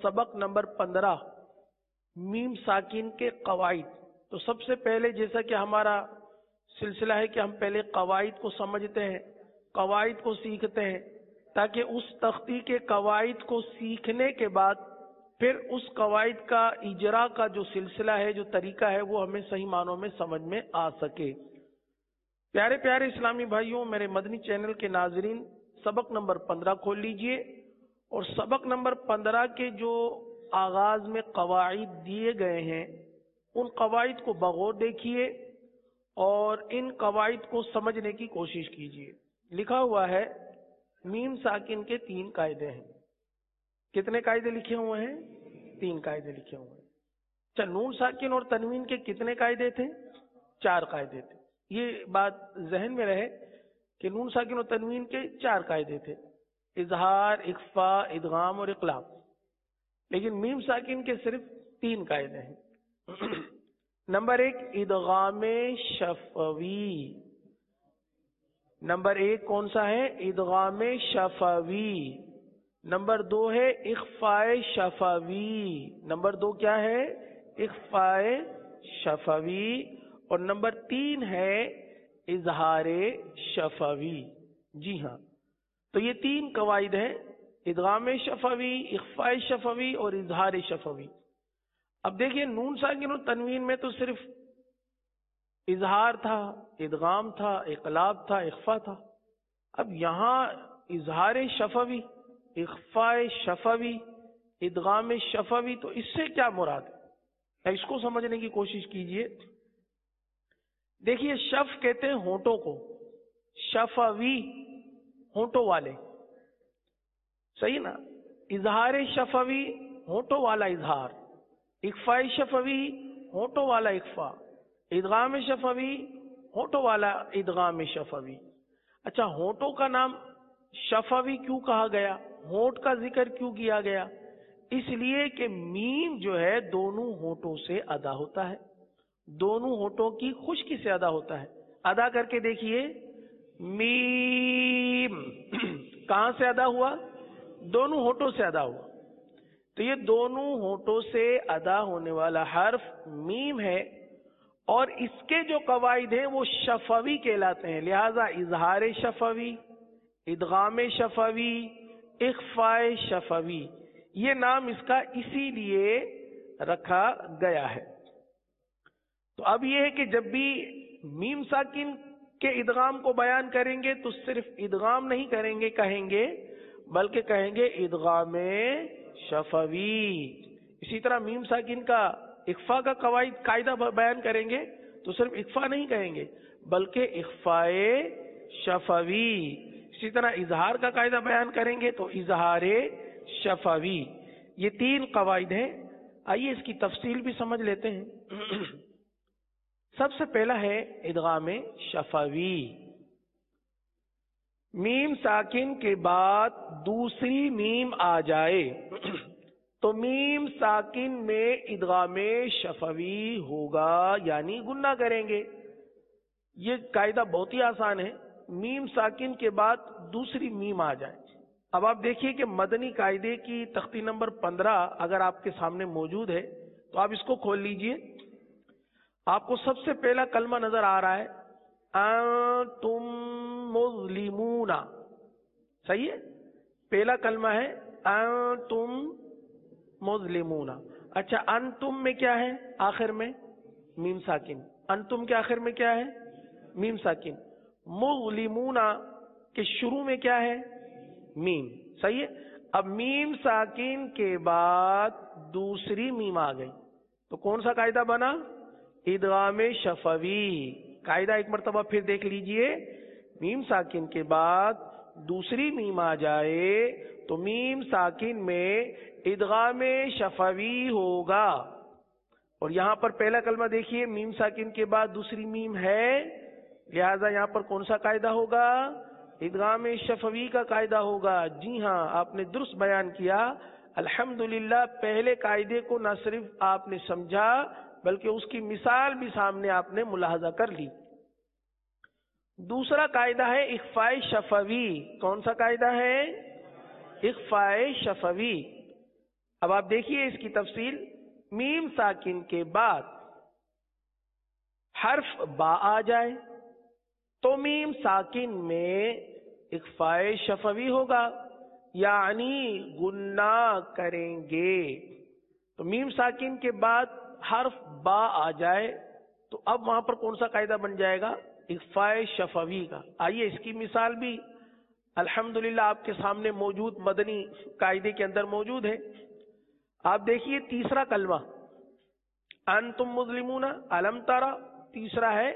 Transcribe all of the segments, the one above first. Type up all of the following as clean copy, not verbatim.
सबक number 15 meme साकिन के कवाइद। तो सबसे पहले जैसा कि हमारा सिलसिला है कि हम पहले कवाइद को समझते हैं, कवाइद को सीखते हैं, ताकि उस तख्ती के कवाइद को सीखने के बाद फिर उस कवाइद का इजरा का जो सिलसिला है, जो तरीका है, वो हमें सही मानों में समझ में आ सके। प्यारे प्यारे इस्लामी भाइयों, मेरे मदनी चैनल के नाजरीन, सबक नंबर 15 खोल लीजिए और सबक नंबर 15 के जो आगाज में कवाइद दिए गए हैं उन कवाइद को बगौर देखिए और इन कवाइद को समझने की कोशिश कीजिए। लिखा हुआ है मीम साकिन के 3 कायदे हैं। कितने कायदे लिखे हुए हैं? 3 कायदे लिखे हुए हैं। अच्छा, नून साकिन और तनवीन के कितने कायदे थे? 4 कायदे थे। ये बात जहन में रहे कि नून साकिन और तनवीन के 4 कायदे थे, इजहार, इख्फा, इदगाम और इकलाब। लेकिन मीम साकिन के सिर्फ 3 कायदे हैं। नंबर 1 इदगाम शफवी। नंबर 1 कौन सा है? इदगाम शफवी। नंबर 2 है इख्फाए शफवी। नंबर 2 क्या है? इख्फाए शफवी। और नंबर 3 है इजहारे शफवी। जी हाँ, तो ये 3 कवाइद हैं, इदगाम शफवी, इख्फाए शफवी और इजहार शफवी। अब देखिए, नून साकिन और तनवीन में तो सिर्फ इजहार था, इदगाम था, इकलाब था, इख्फा था। अब यहां इजहार शफवी, इख्फाए शफवी, इदगाम शफवी, तो इससे क्या मुराद है? इसको समझने की कोशिश कीजिए। देखिए, शफ कहते हैं होंठों को, शफवी होंठों वाले, सही ना? इजहार शफवी होंठों वाला इजहार, इख्फाए शफवी होंठों वाला इख्फा, इदगाम शफवी होंठों वाला इदगाम शफवी। अच्छा, होंठों का नाम शफवी क्यों कहा गया? होंठ का जिक्र क्यों किया गया? इसलिए कि मीम जो है दोनों होंठों से अदा होता है, दोनों होंठों की खुश्की से अदा होता है। अदा करके देखिए, मीम कहां से अदा हुआ? दोनों होंठों से अदा हुआ। तो ये दोनों होंठों से अदा होने वाला हर्फ मीम है और इसके जो कवाइद हैं वो शफवी कहलाते हैं। लिहाजा इजहार शफवी, इदगाम शफवी, इख्फाए शफवी, ये नाम इसका इसीलिए रखा गया है। तो अब यह है कि जब भी मीम साकिन के इदगाम को बयान करेंगे तो सिर्फ इदगाम नहीं कहेंगे, बल्कि कहेंगे इदगाम शफवी। इसी तरह मीम साकिन का इख्फा का कायदा बयान करेंगे तो सिर्फ इख्फा नहीं कहेंगे, बल्कि इख्फाए शफवी। इसी तरह इजहार का कायदा बयान करेंगे तो इजहारे शफवी। ये 3 कवाइद हैं। आइए इसकी तफसील भी समझ लेते हैं। सबसे पहला है इदगाम शफवी। मीम साकिन के बाद दूसरी मीम आ जाए तो मीम साकिन में इदगाम शफवी होगा, यानी गुन्ना करेंगे। ये कायदा बहुत ही आसान है। मीम साकिन के बाद दूसरी मीम आ जाए। अब आप देखिए कि मदनी कायदे की तख्ती नंबर 15 अगर आपके सामने मौजूद है तो आप इसको खोल लीजिए। आपको सबसे पहला कलमा नजर आ रहा है, अंतुम मुज़लिमूना। सही है? पहला कलमा है अंतुम मुज़लिमूना। अच्छा, अंतुम में क्या है? आखिर में मीम साकिन। अंतुम के आखिर में क्या है? मीम साकिन। मुज़लिमूना के शुरू में क्या है? मीम। सही है? अब मीम साकिन के बाद दूसरी मीम आ गई तो कौन सा कायदा बना? इदगाम शफवी। कायदा एक मर्तबा फिर देख लीजिए। मीम साकिन के बाद दूसरी मीम आ जाए तो मीम साकिन में इदगाम शफवी होगा। और यहां पर पहला कलमा देखिए, मीम साकिन के बाद दूसरी मीम है, लिहाजा यहां पर कौन सा कायदा होगा? इदगाम शफवी का कायदा होगा। जी हां, आपने दुरुस्त बयान किया। अल्हम्दुलिल्लाह, पहले कायदे को न सिर्फ आपने समझा बल्कि उसकी मिसाल भी सामने आपने मुलाहजा कर ली। दूसरा कायदा है इख्फाए शफवी। कौन सा कायदा है? इख्फाए शफवी। اب آپ دیکھیے اس کی تفصیل. میم ساکن کے بعد حرف با آ جائے تو میم ساکن میں اخفاء شفوی ہوگا، یعنی غنہ کریں گے. تو میم ساکن کے بعد حرف با آ جائے تو اب وہاں پر کون سا قاعدہ بن جائے گا؟ اخفاء شفوی کا. آئیے اس کی مثال بھی الحمدللہ آپ کے سامنے موجود مدنی قاعدے کے اندر موجود ہے. آپ دیکھیے تیسرا کلمہ انتم مظلمون، الم ترى، تیسرا ہے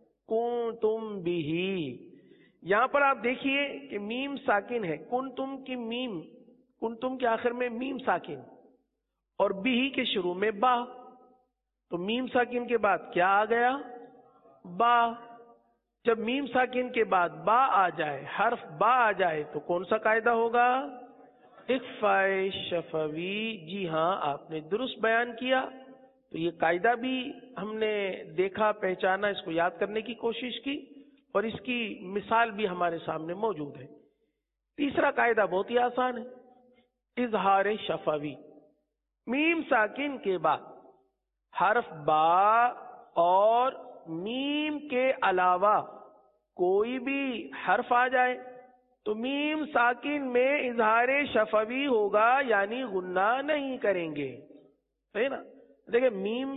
کنتم بہ. یہاں پر آپ دیکھیے کہ میم ساکن ہے، کنتم کی میم، کنتم کے آخر میں میم ساکن اور بھی کے شروع میں با. تو میم ساکن کے بعد کیا آ گیا؟ با. جب میم ساکن کے بعد با آ جائے، حرف با آ جائے تو کون سا قاعدہ ہوگا؟ اخفاء شفوی. جی ہاں، آپ نے درست بیان کیا. تو یہ قاعدہ بھی ہم نے دیکھا، پہچانا، اس کو یاد کرنے کی کوشش کی اور اس کی مثال بھی ہمارے سامنے موجود ہے. تیسرا قاعدہ بہت ہی آسان ہے، اظہار شفوی. میم ساکن کے بعد حرف با اور میم کے علاوہ کوئی بھی حرف آ جائے تو میم ساکن میں اظہار شفوی ہوگا، یعنی غنہ نہیں کریں گے. صحیح نا؟ دیکھیں، میم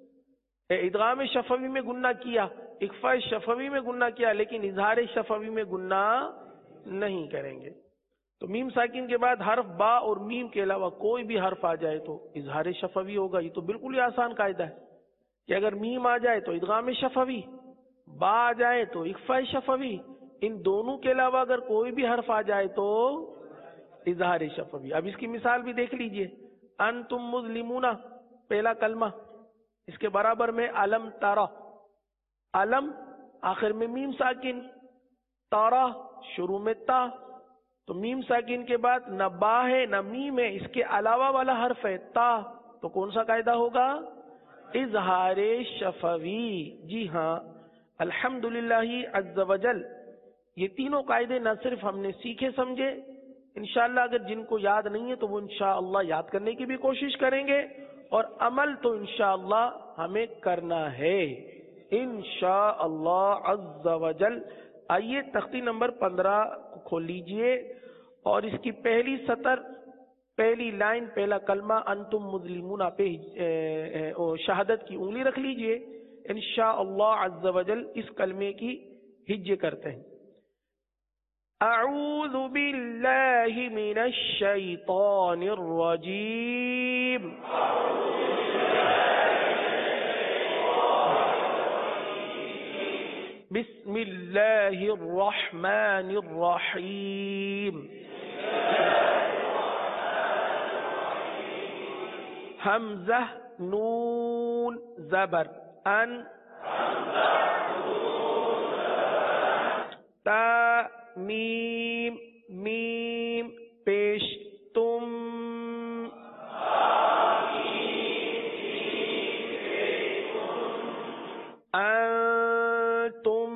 ادغام شفوی میں غنہ کیا، اخفاء شفوی میں غنہ کیا، لیکن اظہار شفوی میں غنہ نہیں کریں گے. تو میم ساکن کے بعد حرف با اور میم کے علاوہ کوئی بھی حرف آ جائے تو اظہار شفوی ہوگا. یہ تو بالکل ہی آسان قاعدہ ہے کہ اگر میم آ جائے تو ادغام شفوی، با آ جائے تو اخفاء شفوی، ان دونوں کے علاوہ اگر کوئی بھی حرف آ جائے تو اظہار شفوی. اب اس کی مثال بھی دیکھ لیجئے. انتم مظلمون پہلا کلمہ، اس کے برابر میں علم تارا. علم آخر میں میم ساکن، تارا شروع میں تا. تو میم ساکن کے بعد نہ با ہے نہ میم ہے، اس کے علاوہ والا حرف ہے تا. تو کون سا قاعدہ ہوگا؟ اظہار شفوی. جی ہاں، الحمدللہ عز وجل. یہ تینوں قاعدے نہ صرف ہم نے سیکھے سمجھے، انشاءاللہ اگر جن کو یاد نہیں ہے تو وہ انشاءاللہ یاد کرنے کی بھی کوشش کریں گے، اور عمل تو انشاءاللہ ہمیں کرنا ہے انشاءاللہ عز وجل. آئیے تختی نمبر 15 کو کھول لیجئے اور اس کی پہلی سطر، پہلی لائن، پہلا کلمہ انتم مظلمون پہ شہادت کی انگلی رکھ لیجئے. انشاءاللہ عز وجل اس کلمے کی ہجے کرتے ہیں. اعوذ باللہ من الشیطان الرجیم. بسم اللہ الرحمن الرحیم. حمزہ نون زبر ان، تا میم میم پیش تم، انتم.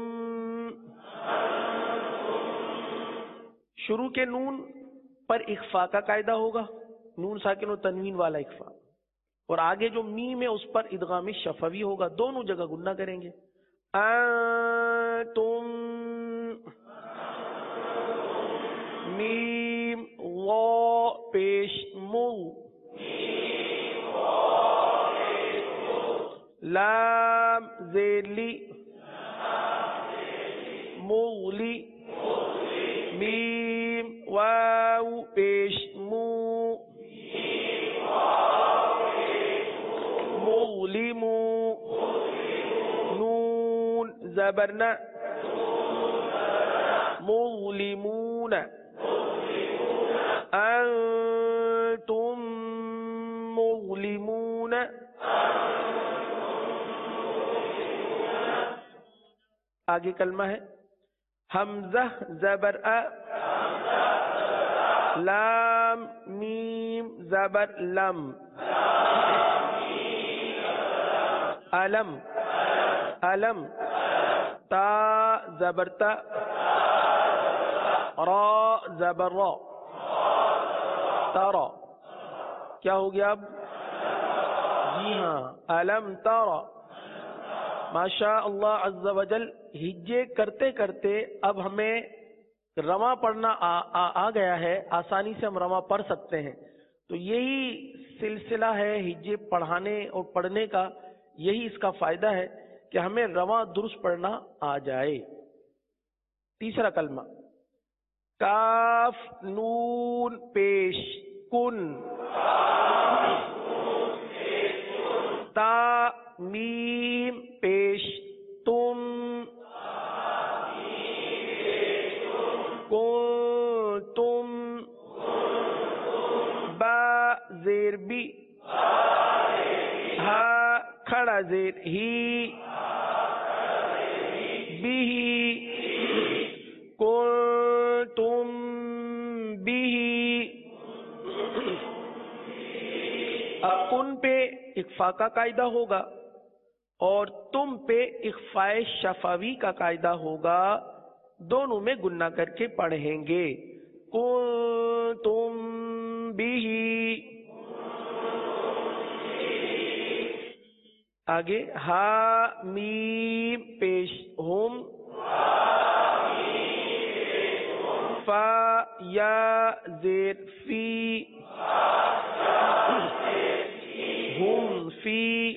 شروع کے نون پر اخفاء کا قاعدہ ہوگا، نون ساکن و تنوین والا اخفاء، اور آگے جو میم ہے اس پر ادغام شفوی ہوگا. دونوں جگہ غنہ کریں گے. انتم، میم وا پیش مو، لام زیلی مغلی، میم واو پیش مو، مغلمو، نون زبرنا، مظلمون. انتم مظلمون. آگے کلمہ ہے حمزہ زبر ا، لام میم زبر لم، علم علم، تا زبر تا، را زبر را، ترى. کیا ہو گیا اب؟ جی ہاں، الم تر، ماشاء اللہ عز و جل. ہجے کرتے کرتے اب ہمیں رواں پڑھنا آ گیا ہے، آسانی سے ہم رواں پڑھ سکتے ہیں. تو یہی سلسلہ ہے ہجے پڑھانے اور پڑھنے کا، یہی اس کا فائدہ ہے کہ ہمیں رواں درست پڑھنا آ جائے. تیسرا کلمہ کاف نون پیش کن، تا میم پیش تم، تم، با زیر بی، ہا کھڑا زیر ہی، بھی، تم بھی. اب کن پہ اخفا کا قاعدہ ہوگا اور تم پہ اخفاء شفوی کا قاعدہ ہوگا، دونوں میں گننا کر کے پڑھیں گے. تم بھی. آگے ہا میم پیش ہم، فا یا زیر فی، ہم فی،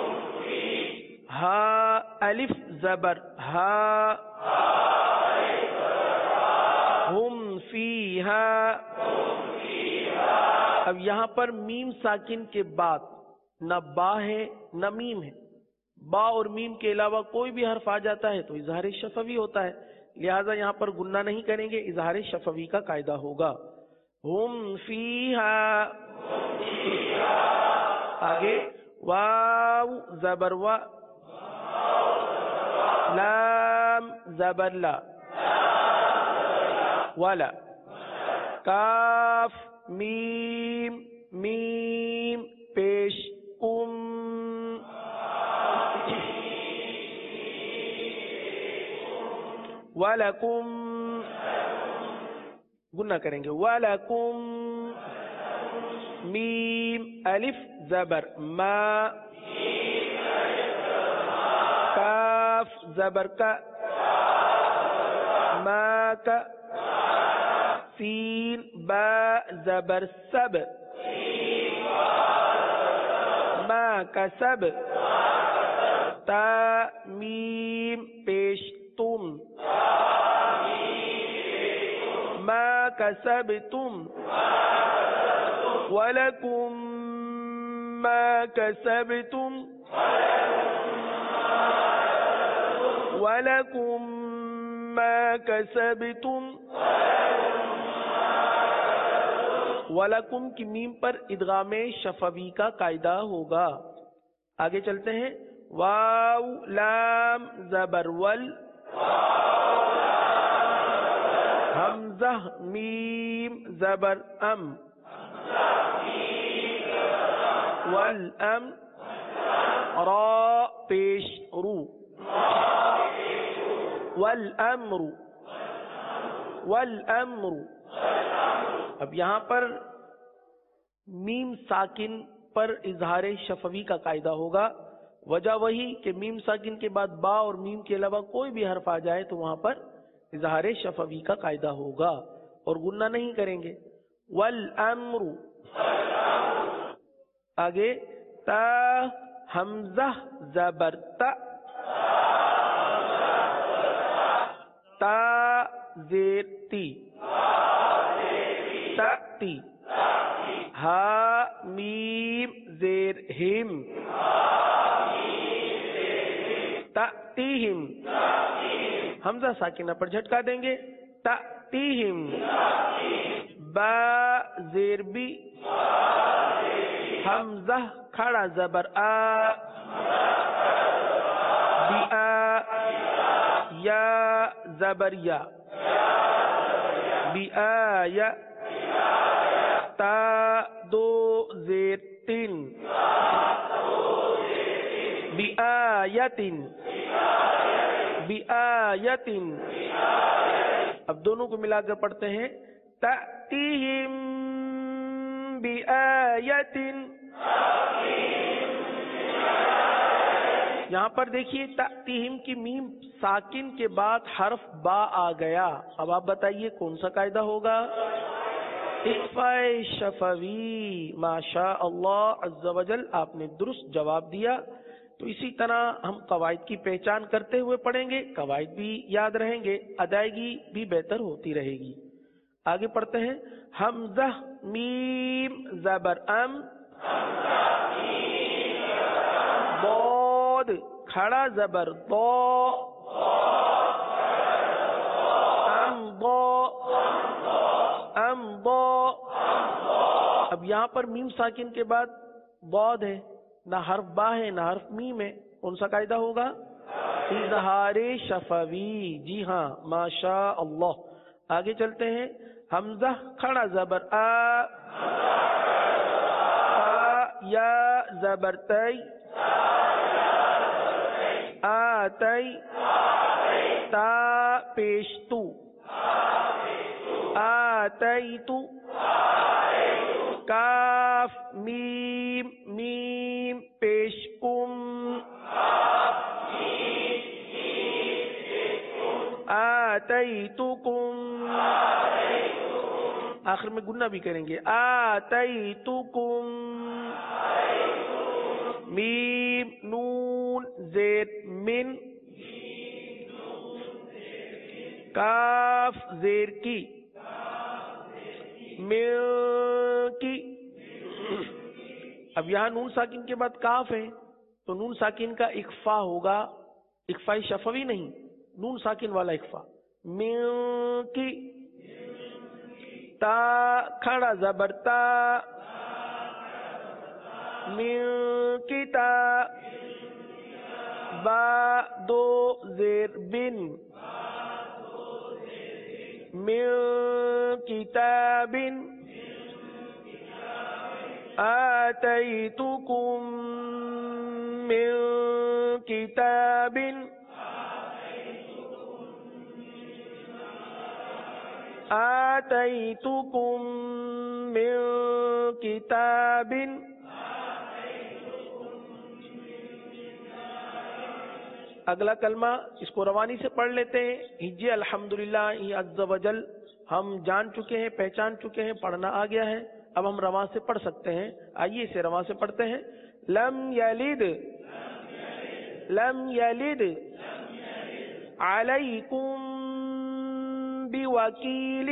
ہا الف زبر ہا، ہم فی ہا. اب یہاں پر میم ساکن کے بعد نہ با ہے نہ میم ہے. با اور میم کے علاوہ کوئی بھی حرف آ جاتا ہے تو اظہار شفوی ہوتا ہے، لہذا یہاں پر گننا نہیں کریں گے، اظہار شفوی کا قاعدہ ہوگا. ہم فیہا. آگے واو زبر وا، لام زبر لا، ولا، کاف میم میم پیش کم، وَلَكُمْ، گننا کریں گے وَلَكُمْ. میم الف زبر ما، کاف زبر کا، ما کا، سین با زبر سب، ما کا سب، تا میم پیش تم، ما کسبتم، وَلَكُمْ ما کسبتم، وَلَكُمْ ما کسبتم. وَلَكُمْ کی میم پر ادغام شفوی کا قاعدہ ہوگا. آگے چلتے ہیں. واو لام زبر ول، حمزہ میم زبر ام، والام، را پیش رو، والامر، والامر. اب یہاں پر میم ساکن پر اظہار شفوی کا قاعدہ ہوگا. وجہ وہی کہ میم ساکن کے بعد با اور میم کے علاوہ کوئی بھی حرف آ جائے تو وہاں پر اظہار شفوی کا قاعدہ ہوگا اور گننا نہیں کریں گے. والامر. آگے تا حمزہ زبر تا، تا زیر تی، تأتی. ہا میم زیر ہم، تأتیہم. حمزہ ساکنہ پر جھٹکا دیں گے. تأتیہم. با زیر بی، حمزہ کھڑا زبر آ، بی آ. یا زبر یا، بی آ یا. تا دو زیر تین، بی آیتن، بی آیتن. اب دونوں کو ملا کر پڑھتے ہیں. تأتیہم بِآيَةٍ. یہاں پر دیکھیے تأتیہم کی میم ساکن کے بعد حرف با آ گیا. اب آپ بتائیے کون سا قاعدہ ہوگا؟ اخفاء شفوی. ماشاء اللہ عز و جل، آپ نے درست جواب دیا. تو اسی طرح ہم قواعد کی پہچان کرتے ہوئے پڑھیں گے، قواعد بھی یاد رہیں گے، ادائیگی بھی بہتر ہوتی رہے گی. آگے پڑھتے ہیں. حمزہ میم زبر ام، ضاد کھڑا زبر ضا، امضا. اب یہاں پر میم ساکن کے بعد ضاد ہے، نہ حرف با ہے نہ حرف میم ہے. کون سا قاعدہ ہوگا؟ اظہار شفوی. جی ہاں، ماشاء اللہ. آگے چلتے ہیں. حمزہ کھڑا زبر آ، یا زبر تی، آتی، تا پیش تو، آتیتو. کاف میم میم پیش کم، آتیتکم. آخر میں گنہ بھی کریں گے. آتیتکم. میم نون زیر من، کاف زیر کی، من کی. اب یہاں نون ساکن کے بعد کاف ہے تو نون ساکن کا اخفا ہوگا، اخفاء شفوی نہیں، نون ساکن والا اخفا. من کی. تا کھڑا زبر تا، من کی تا. با دو زیر بن، من کتاب. آتیتکم من کتاب. آتیتکم من کتاب. اگلا کلمہ اس کو روانی سے پڑھ لیتے ہیں. ہجے الحمدللہ عز و جل ہم جان چکے ہیں، پہچان چکے ہیں، پڑھنا آ گیا ہے. اب ہم رواں سے پڑھ سکتے ہیں. آئیے اسے رواں سے پڑھتے ہیں. لم یلد، لم یلد علیکم بوکیل.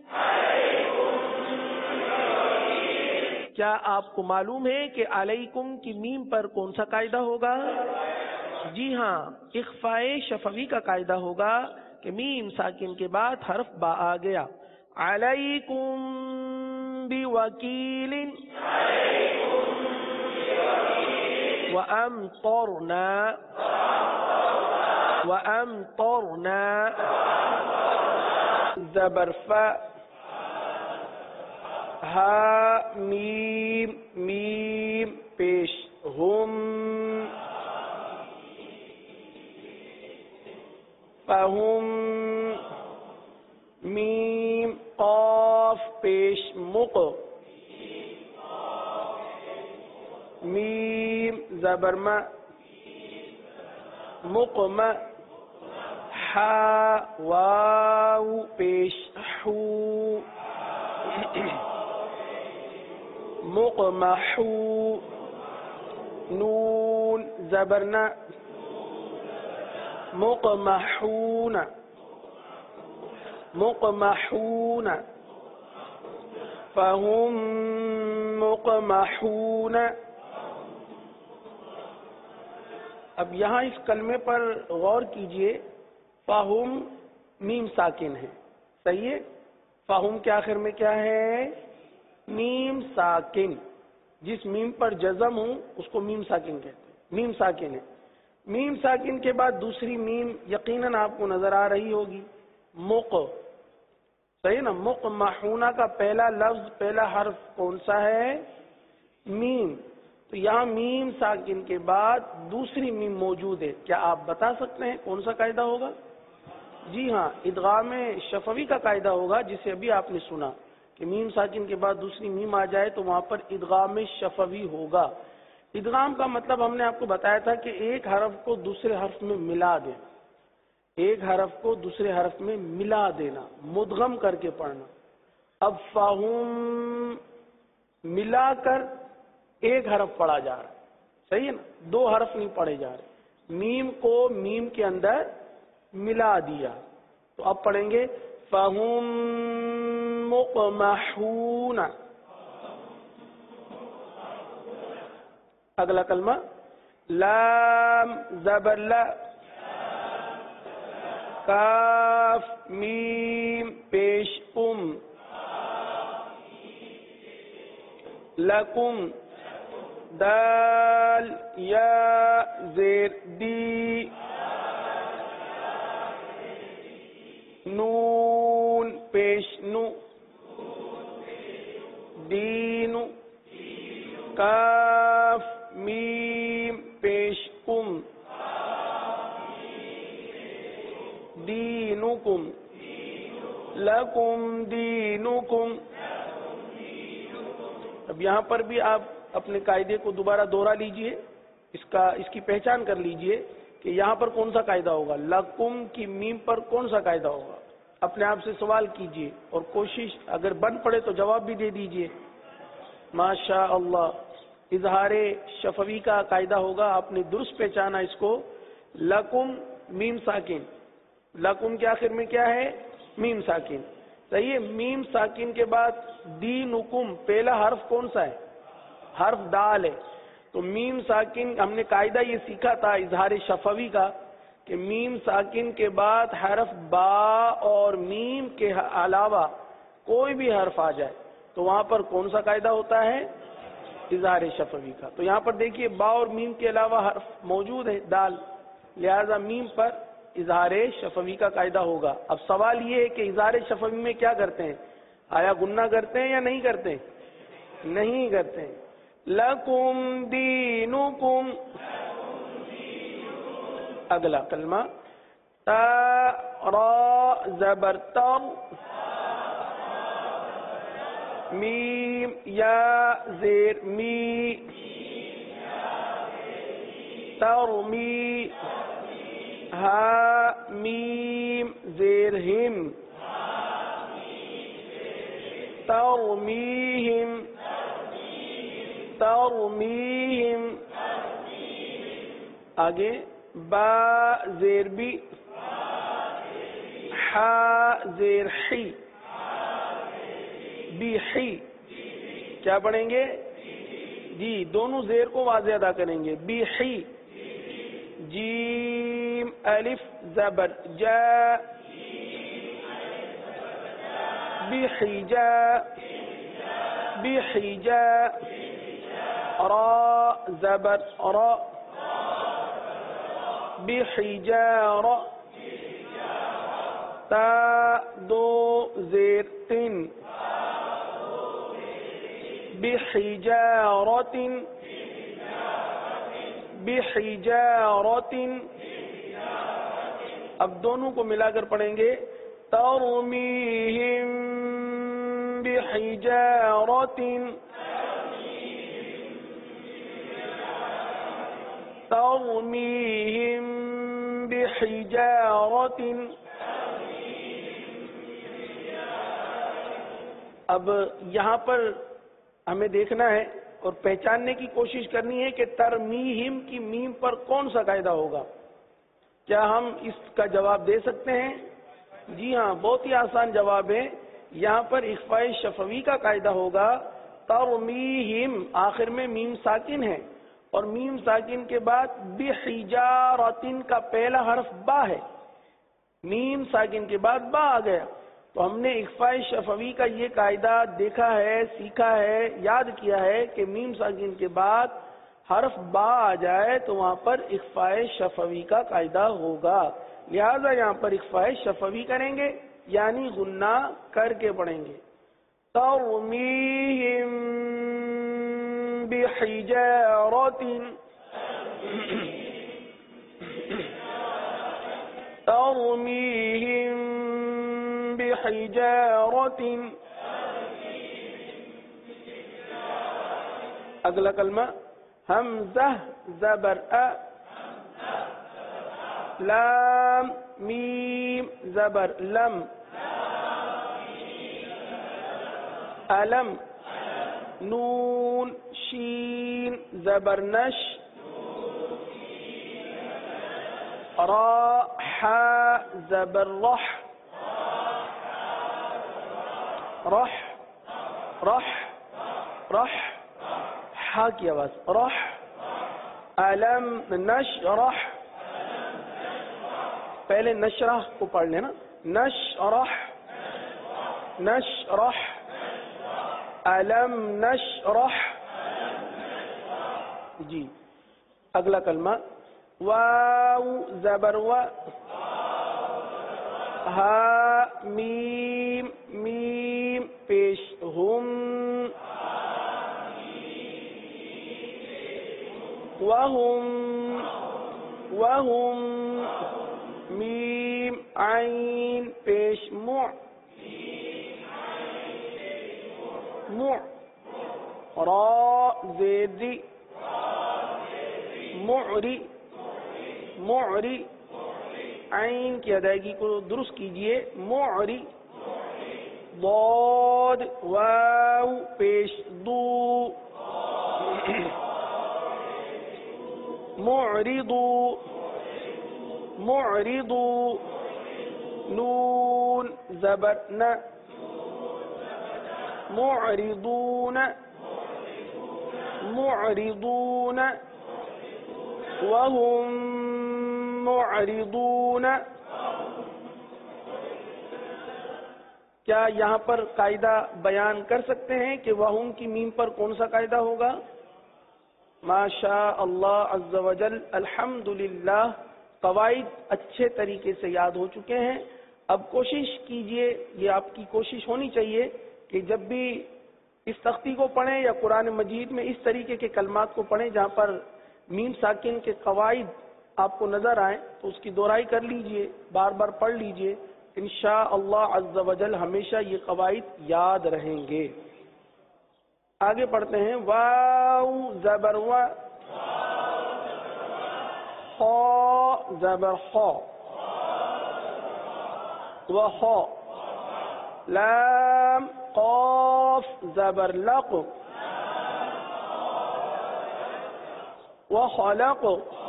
کیا آپ کو معلوم ہے کہ علیکم کی میم پر کون سا قاعدہ ہوگا؟ جی ہاں، اخفاء شفوی کا قاعدہ ہوگا کہ میم ساکن کے بعد حرف با آ گیا. علیکم بوکیل. وَأَمْطَرْنَا، وَأَمْطَرْنَا زبر فا، ہا میم میم پیش ہم، فہم. میم قاف پیش مق، میم زبر ما، مقم. حا واو پیش حو، مقمحو. نون زبرنا، مقمحون، مقمحون. فهم مقمحون. اب یہاں اس کلمے پر غور کیجئے. فہم میم ساکن ہے، صحیح ہے. فہم کے آخر میں کیا ہے؟ میم ساکن. جس میم پر جزم ہوں اس کو میم ساکن کہتے ہیں. میم ساکن ہے. میم ساکن کے بعد دوسری میم یقیناً آپ کو نظر آ رہی ہوگی، مق. صحیح نا. مقمحونہ کا پہلا لفظ، پہلا حرف کون سا ہے؟ میم. تو یہاں میم ساکن کے بعد دوسری میم موجود ہے. کیا آپ بتا سکتے ہیں کون سا قاعدہ ہوگا؟ جی ہاں، ادغام شفوی کا قاعدہ ہوگا، جسے ابھی آپ نے سنا کہ کہ میم ساکن کے بعد دوسری میم آ جائے تو وہاں پر ادغام شفوی ہوگا. ادغام کا مطلب ہم نے آپ کو بتایا تھا کہ ایک حرف کو دوسرے حرف میں ملا دے, ایک حرف کو دوسرے حرف میں ملا دینا, مدغم کر کے پڑھنا. اب فہم ملا کر ایک حرف پڑھا جا رہا ہے, صحیح ہے نا, دو حرف نہیں پڑھے جا رہے. میم کو میم کے اندر ملا دیا تو اب پڑھیں گے فہم مقمحون. اگلا کلمہ لام زبر لا, کاف میم پیش ام, لکم دال یا زیر دی, نون پیش نو, دین, کاف میم پیش کم, دینکم, لکم دینکم. اب یہاں پر بھی آپ اپنے قاعدے کو دوبارہ دوہرا لیجئے, اس کی پہچان کر لیجئے کہ یہاں پر کون سا قاعدہ ہوگا, لکم کی میم پر کون سا قاعدہ ہوگا. اپنے آپ سے سوال کیجئے اور کوشش اگر بن پڑے تو جواب بھی دے دیجئے. ماشاء اللہ, اظہار شفوی کا قاعدہ ہوگا, آپ نے درست پہچانا اس کو. لکم میم ساکن, لکم کے آخر میں کیا ہے, میم ساکن, صحیح ہے. میم ساکن کے بعد دینکم, پہلا حرف کون سا ہے, حرف دال ہے. تو میم ساکن, ہم نے قاعدہ یہ سیکھا تھا اظہار شفوی کا کہ میم ساکن کے بعد حرف با اور میم کے علاوہ کوئی بھی حرف آ جائے تو وہاں پر کون سا قاعدہ ہوتا ہے, اظہار شفوی کا. تو یہاں پر دیکھیے با اور میم کے علاوہ حرف موجود ہے دال, لہذا میم پر اظہار شفوی کا قاعدہ ہوگا. اب سوال یہ ہے کہ اظہار شفوی میں کیا کرتے ہیں, آیا گننا کرتے ہیں یا نہیں کرتے, نہیں کرتے ہیں. لکم دینکم. اگلا کلمہ تا را زبر تر, میم یا زیر می, ترمی, ہا میم زیر ہم, ترمیہم, ترمیہم. آگے با زیر بی, ہا زیر حی, بی حی. کیا پڑھیں گے جی, دونوں زیر کو واضح ادا کریں گے. بی حی. جیم الف زبر جا, بی حجا, بی حجا. را زبر را, بی حجار. تا دو زیر تن, بی حجارت, بی حجارت. اب دونوں کو ملا کر پڑھیں گے ترمیہم بحجارت, ترمیہم بحجارت. اب یہاں پر ہمیں دیکھنا ہے اور پہچاننے کی کوشش کرنی ہے کہ ترمیہم کی میم پر کون سا قاعدہ ہوگا. کیا ہم اس کا جواب دے سکتے ہیں؟ جی ہاں, بہت ہی آسان جواب ہے. یہاں پر اخفاء شفوی کا قاعدہ ہوگا. ترمیہم آخر میں میم ساکن ہے اور میم ساکن کے بعد بحجارتن کا پہلا حرف با ہے, میم ساکن کے بعد با آ گیا. تو ہم نے اخفاء شفوی کا یہ قاعدہ دیکھا ہے, سیکھا ہے, یاد کیا ہے کہ میم ساکن کے بعد حرف با آ جائے تو وہاں پر اخفاء شفوی کا قاعدہ ہوگا. لہذا یہاں پر اخفاء شفوی کریں گے یعنی غنہ کر کے پڑھیں گے. ترمیہم بحجارت, ترمیہم بحجارت. اگلا کلمہ حمزہ زبر ا، لام میم زبر لم، علم، نون شین زبر نش، را حا زبر رح، رح رح رح، حا کی آواز رح، علم نشرح، پہلے نشرح کو پڑھ لینا، نشرح نشرح، علم نشرح. جی اگلا کلمہ واو زبر و، ہا میم میم پیش ہم، وہم وہم، میم عین پیش مع، مع، را زیدی، معری معری، عین کی ادائیگی کو درست کیجئے، معری، ضاد واو پیش دو، معرضو معرضو، نون زبر ن، معرضون معرضون، وهم معرضون. کیا یہاں پر قاعدہ بیان کر سکتے ہیں کہ وہم کی میم پر کون سا قاعدہ ہوگا؟ ماشاء اللہ عز و جل، الحمدللہ قواعد اچھے طریقے سے یاد ہو چکے ہیں. اب کوشش کیجئے، یہ آپ کی کوشش ہونی چاہیے کہ جب بھی اس تختی کو پڑھیں یا قرآن مجید میں اس طریقے کے کلمات کو پڑھیں جہاں پر میم ساکن کے قواعد آپ کو نظر آئیں تو اس کی دہرائی کر لیجئے، بار بار پڑھ لیجئے، انشاءاللہ عز و جل ہمیشہ یہ قواعد یاد رہیں گے. آگے پڑھتے ہیں واو زبر و، خا زبر خا وخا، لام قاف زبر لق، وخلق،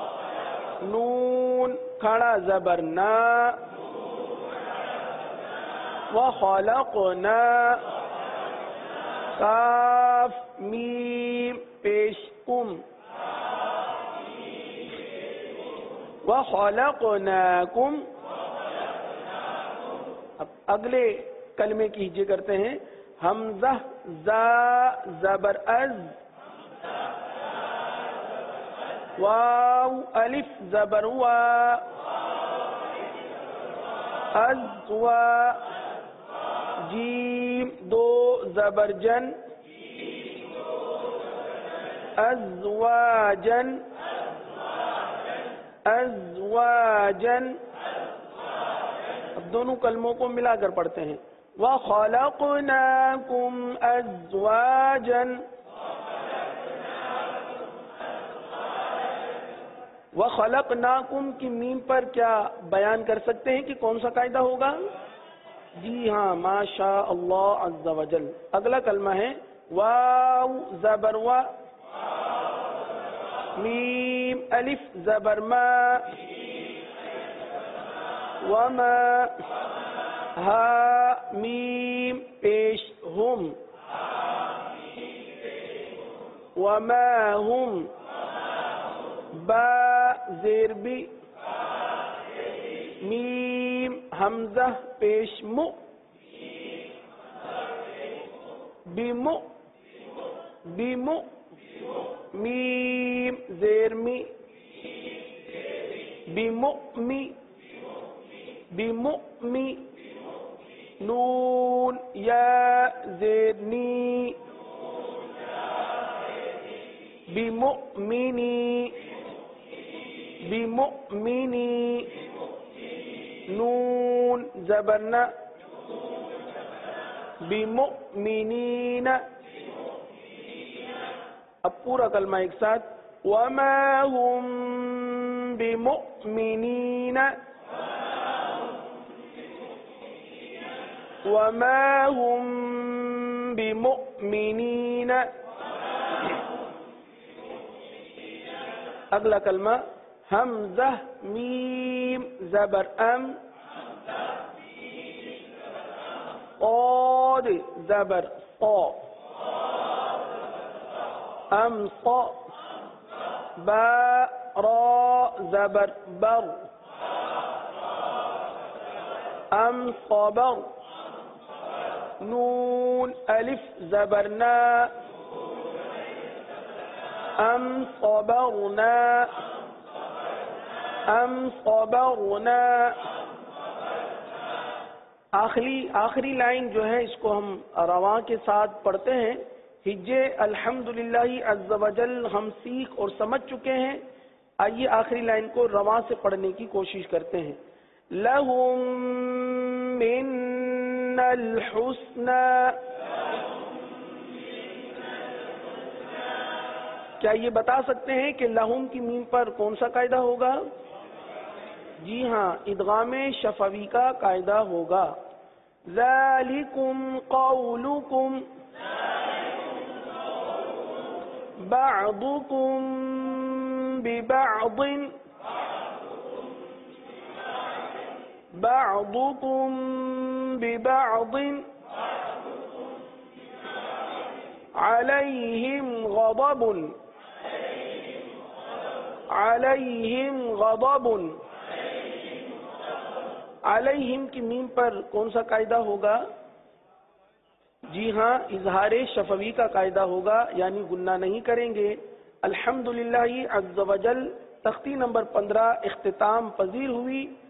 نون کھڑا زبر نا، وخلقنا، کاف میم پیش کم، وخلقناکم. اب اگلے کلمے کی ہجے کرتے ہیں، حمزہ زا زبر از، واو الف زبر وا، ازوا، جیم دو زبر جن، ازواجن ازواجن. اب دونوں کلموں کو ملا کر پڑھتے ہیں، وَخَلَقْنَاكُمْ أَزْوَاجًا. وَخَلَقْنَاكُمْ کی میم پر کیا بیان کر سکتے ہیں کہ کون سا قاعدہ ہوگا؟ جی ہاں، ماشاء اللہ عز و جل. اگلا کلمہ ہے واو زبر و، میم الف زبر ما، وما، ہا میم پیش ہم، وما ہم، با زیر بی، میم حمزہ پیش مو، بیمو بیمو، میم زیر می، بیمؤمی بیمؤمی، نون یا زیر نی، بیمؤمنی بیمؤمنی، نون زبرنا، بمؤمنین، اب پورا کلمہ ایک ساتھ. وَمَا هُمْ بِمُؤْمِنِينَ وَمَا هُمْ بِمُؤْمِنِينَ. اگلا کلمہ حمزہ میم زبر ام قاد زبر قا ام قا با را زبر بر ام صبر نون الف زبر نا ام صبرنا ام صبرنا. آخری لائن جو ہے اس کو ہم رواں کے ساتھ پڑھتے ہیں. ہجے الحمدللہ عز وجل ہم سیکھ اور سمجھ چکے ہیں. آئیے آخری لائن کو رواں سے پڑھنے کی کوشش کرتے ہیں. لہم من الحسنى. کیا یہ بتا سکتے ہیں کہ لہم کی میم پر کون سا قاعدہ ہوگا؟ جی ہاں، ادغام شفوی کا قاعدہ ہوگا. ذالکم قولکم بعضکم ببعض بعضکم ببعض علیہم غضب علیہم غضب. علیہم کی میم پر کون سا قاعدہ ہوگا؟ جی ہاں، اظہار شفوی کا قاعدہ ہوگا، یعنی گناہ نہیں کریں گے. الحمدللہ عز وجل تختی نمبر 15 اختتام پذیر ہوئی.